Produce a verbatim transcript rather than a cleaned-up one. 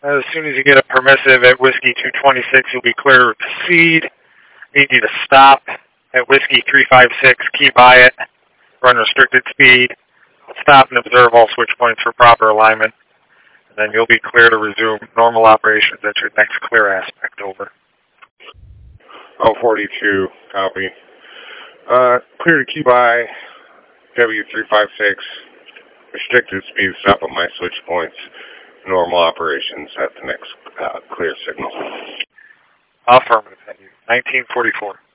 As soon as you get a permissive at Whiskey two twenty-six, you'll be clear to proceed. Need you to stop at Whiskey three five six, key by it, run restricted speed, stop and observe all switch points for proper alignment, and then you'll be clear to resume normal operations at your next clear aspect. Over. oh forty-two, copy. Uh, clear to key by W three five six, restricted speed, stop at my switch points, normal operations at the next uh, clear signal. Affirmative. nineteen forty-four.